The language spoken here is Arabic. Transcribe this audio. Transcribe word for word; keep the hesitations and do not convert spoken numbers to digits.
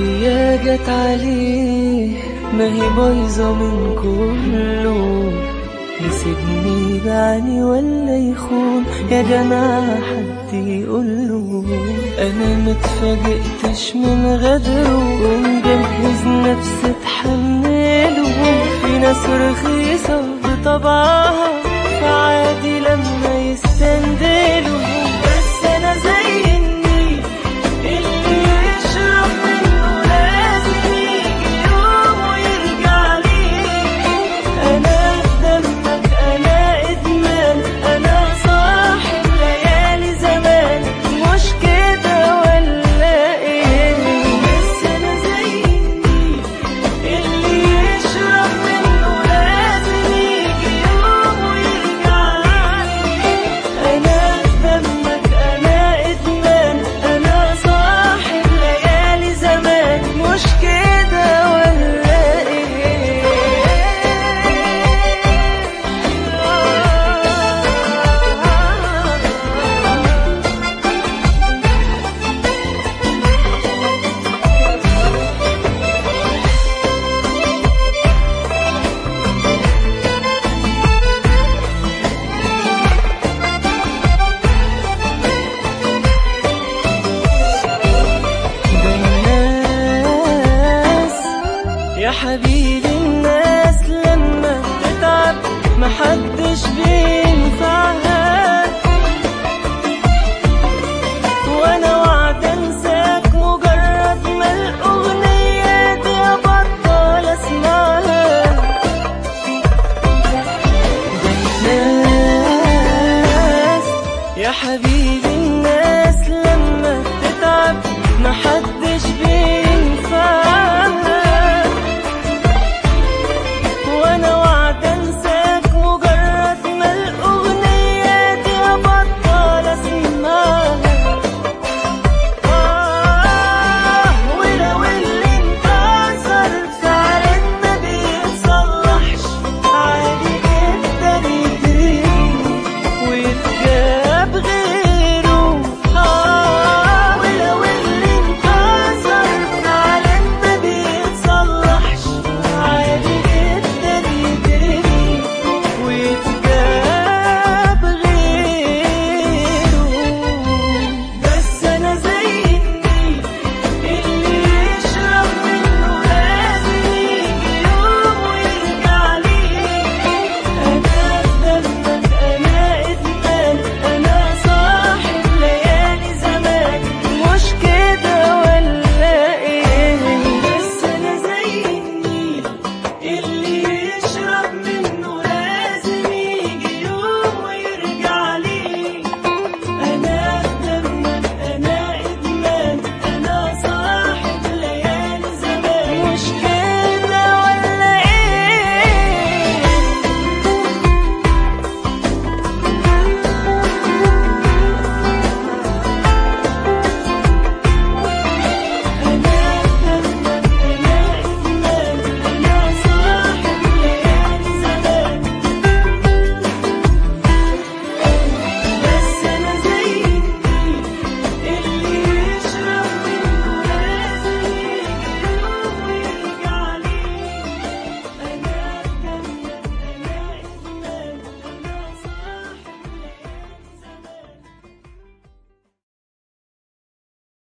هي جت عليه ما هي بايظة من كله، يسيبني بعني ولا يخون يا جماعة حد يقوله. أنا متفاجئتش من غدره ومجهز نفسي اتحمله، في ناس رخيصة بطبعها فعادي لما يستندلوا، بس أنا زي النيل اللي يشرب منه لازم يجي يوم ويرجع ليه. أنا في دمك أنا إدمان، أنا صاحب ليالي زمان، مش كده ولا إيه؟ بس أنا زي النيل اللي يشرب منه لازم يجي يوم ويرجع ليه. أنا في دمك أنا إدمان، أنا صاحب ليالي زمان، مش كده ولا إيه؟ ده الناس يا حبيبي